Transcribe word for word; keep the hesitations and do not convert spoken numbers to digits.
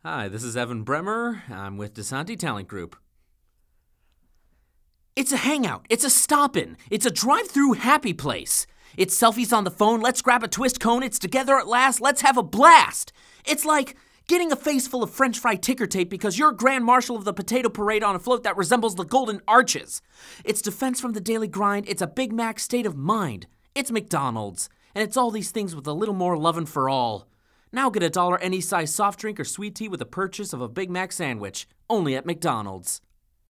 Hi, this is Evan Bremer. I'm with DeSanti Talent Group. It's a hangout. It's a stop-in. It's a drive-through happy place. It's selfies on the phone. Let's grab a twist cone. It's together at last. Let's have a blast. It's like getting a face full of French fry ticker tape because you're Grand Marshal of the potato parade on a float that resembles the Golden Arches. It's defense from the daily grind. It's a Big Mac state of mind. It's McDonald's. And it's all these things with a little more lovin' for all. Now get a dollar any size soft drink or sweet tea with the purchase of a Big Mac sandwich, only at McDonald's.